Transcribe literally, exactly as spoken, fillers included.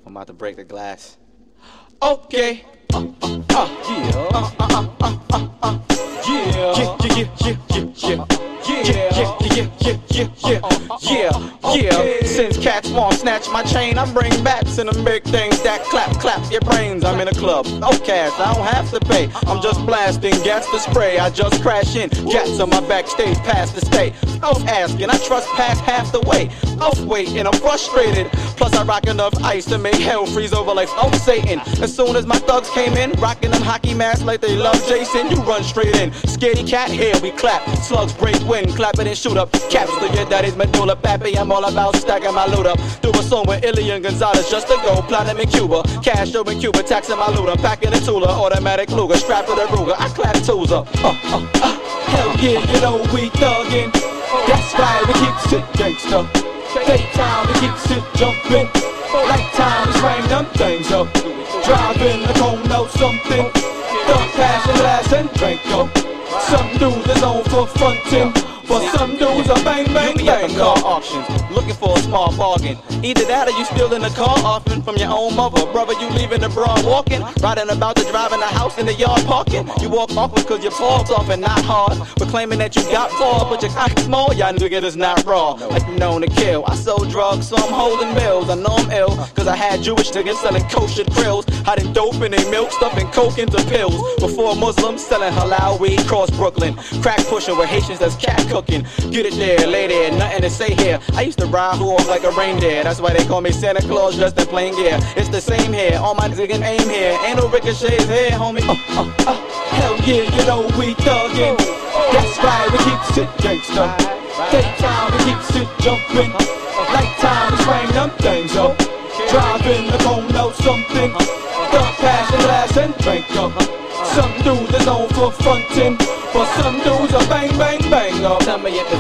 I'm about to break the glass. Okay. Uh, uh, uh, yeah. Uh, uh, uh, uh, uh, uh. Yeah. Yeah, yeah, yeah, yeah, yeah. Yeah, yeah, yeah, yeah, yeah, yeah, yeah, yeah. Since cats won't snatch my chain, I bring bats and them big things that clap, clap your brains. I'm in a club, no cash, I don't have to pay. I'm just blasting gas to spray. I just crash in, cats on my backstage pass to stay. No asking, I trust past half the way. Off waiting, I'm frustrated. Plus I rock enough ice to make hell freeze over like oh Satan. As soon as my thugs came in, rocking them hockey masks like they love Jason, you run straight in. Scaredy cat, here we clap. Slugs break wind, clap it and shoot up. Caps to your daddy's medulla, pappy. I'm all about stacking my loot up. Do a song with Ilian Gonzalez just to go platinum in Cuba. Cash over in Cuba, taxing my loot up. Packing a Tula, automatic Luger, strapped to the Ruger. I clap tools up. Uh, uh, uh. Hell yeah, you know we thuggin'. That's right, we keep shit gangsta. Daytime, we keep shit jumpin'. Nighttime, we swing them things up. Driving the cone out something. Thug passion, glass and drink up. Some dudes is on for frontin', but some dudes are bang bang bang. You be at the car auctions, looking for a small bargain. Either that or you stealing a car often from your own mother. Brother, you leaving the broad walking, riding about to driving a house in the yard parking. You walk off because your paws off and not hard, but claiming that you got balls, but your cock small. Y'all niggas is not raw, like you known to kill. I sold drugs, so I'm holding bills. I know I'm ill, cause I had Jewish niggas selling kosher grills, hiding dope in their milk, stuffing coke into pills. Before Muslims selling halal weed cross Brooklyn, crack pushing with Haitians that's cat cooking. Get it there, lay there, nothing to say here. I used to ride who off like a reindeer. That's why they call me Santa Claus dressed in plain gear. It's the same here, all my niggas aim here. Ain't no ricochets here, homie. Uh, uh, uh. Hell yeah, you know we thuggin'. That's right, we keep shit gangsta. Daytime, we keep shit jumpin'. Nighttime, we swing them things up. Driving the cone out something. Thug passion, glass and drink up. Some dudes is on for frontin', but some dudes are bang bang bang up. Tell me if it's